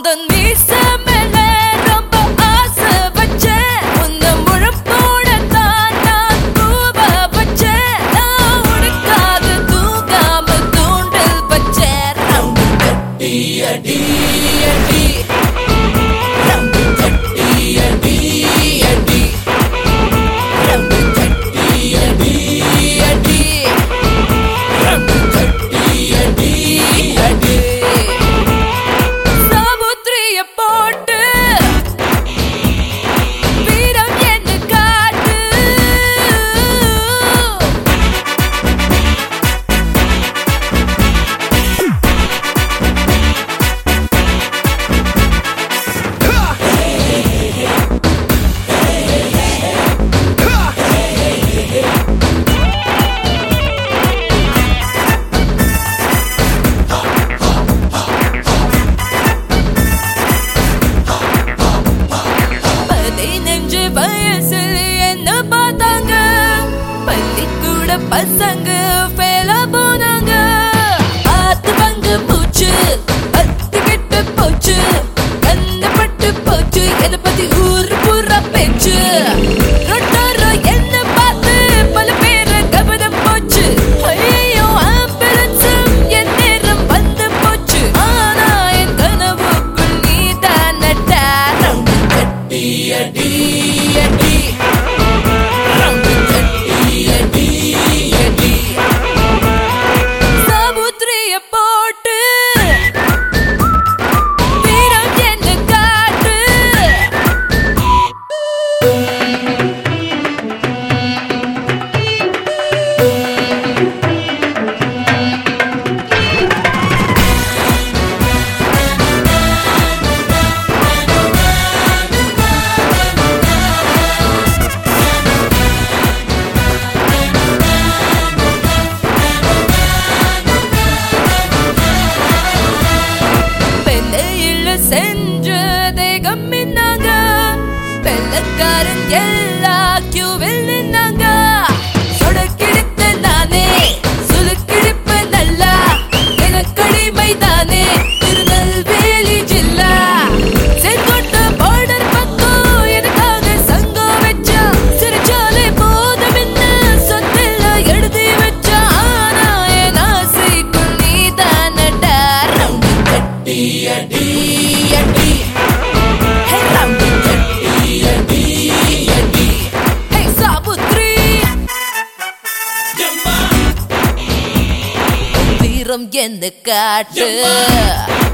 உந்தன் மீசமேல ரொம்ப ஆசை வச்சேன். உந்தன் முழப்போடத்தான் நான் பூவ வச்சேன். நான் உனக்காக தூங்காம தூண்டில் வச்சேன். ரம்பு கட்டி அடி அடி, ரம்பு கட்டி அடி அடி, ரம்பு கட்டி அடி அடி, ரம்பு கட்டி அடி அடி. சாமுத்திரிய போட்டு வீரம் என்ன காட்டு. பதினஞ்சு வயசுல என்ன பார்த்தாங்க, பள்ளிக்கூட பசங்க ஃபெயிலா போனாங்க. ஆத்து பங்கு மூச்சு பத்து கெட்டு போச்சு, கண்ணப்பட்டு போச்சு எதை பத்தி ஊரு பூரா பேச்சு. ரொட்டாரோ என்ன பார்த்து பல பேர கவனம் போச்சு. ஐயோ ஆம்புலன்ஸும் என் நேரம் வந்து போச்சு. ஆனா என் கனவுக்குள் நீ தானடா. ரம்பு கட்டி அடி அடி, ரம்பு கட்டி அடி அடி. சாமுத்திரிய போட்டு வீரம் என்ன காட்டு. பெண்ணையில செஞ்ச தேகம் மின்னாங்க, வெள்ளக்காரன் எல்லா கியூவில் நின்னாங்க. சொடக்கிடித்த நானே சுலுக்கிடிப்ப நல்லா, எனக்கடிமை தானே திருநெல்வேலி ஜில்லா. செங்கோட்ட பார்டர் பக்கம் எனக்காக சங்கம் வச்சா, சிறைச்சாலை போதுமின்னு சொத்தெல்லாம் எழுதி வச்சா. ஆனா என் ஆசைக்குள் நீ தானடா. ரம்பு கட்டி அடி அடி, ஹே ரம்பு கட்டி அடி அடி. ஹே சாமுத்திரி வீரம் என்ன காட்டு.